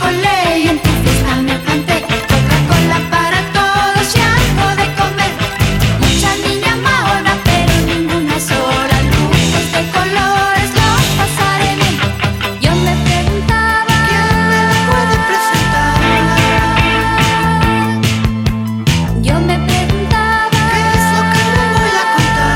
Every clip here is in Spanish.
colé y en tu fiesta me planté. Coca-Cola para todos y algo de comer. Mucha niña mahona, pero ninguna sola. Luces de colores, lo pasaré bien. Yo me preguntaba, ¿quién me la puede presentar? Yo me preguntaba, ¿qué es lo que le voy a contar?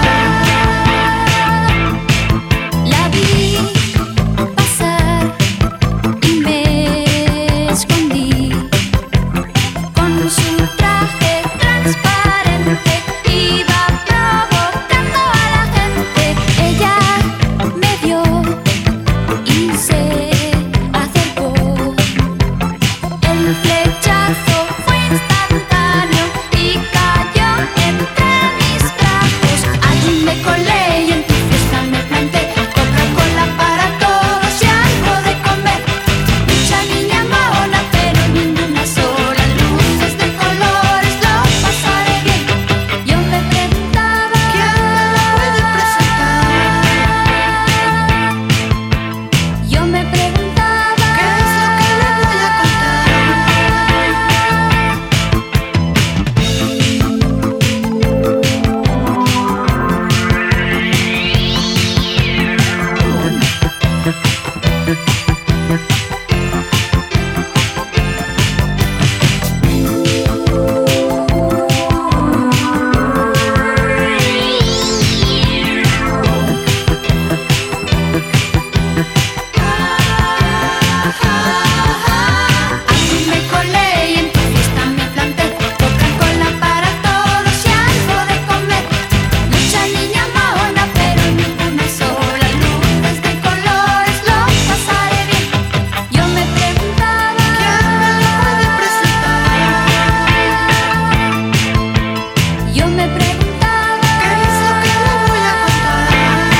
La vi pasar y me escondí con su traje transparente. Iba provocando a la gente. Ella me vio y se acercó. El flechazo fue instantáneo y cayó entre mis brazos. Allí me colé y en tu fiesta me planté. Coca-Cola para todos y algo de comer. Mucha niña mahona, pero ninguna sola. Luces de colores, lo pasaré bien. Yo me preguntaba, ¿quién me la puede presentar? Yo me preguntaba, ¿qué es lo que le voy a contar? Allí me colé y en tu fiesta me planté. Coca-Cola para todos y algo de comer. Mucha niña mahona, pero ninguna sola. Luces de colores, lo pasaré bien. Yo me preguntaba, ¿quién me la puede presentar? Yo me preguntaba, ¿qué es lo que le voy a contar?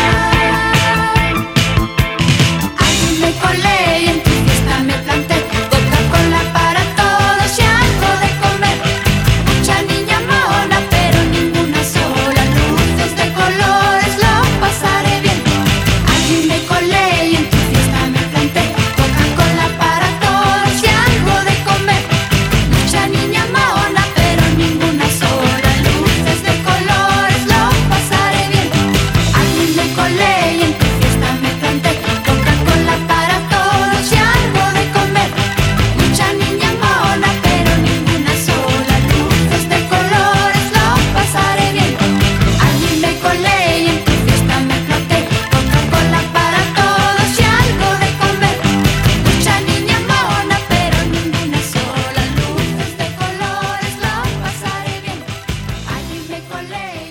Allí me colé y en tu fiesta me planté. Coca-Cola para todos y algo de comer. Mucha niña mahona, pero ninguna sola. Luces de colores, lo pasaré bien. Allí me colé y en tu fiesta me planté. Coca-Cola para todos y algo de comer. Mucha niña mahona, pero ninguna sola. Luces de colores, lo pasaré bien. Allí me colé y en tu fiesta me planté. Coca-Cola para todos y algo de comer. Mucha niña mahona, pero ninguna sola. Luces de colores, lo pasaré bien. Allí me colé y en tu fiesta me planté. Coca-Cola para todos y algo de comer. Mucha niña mahona, pero ninguna sola. Luces de colores, lo pasaré bien. Allí me colé.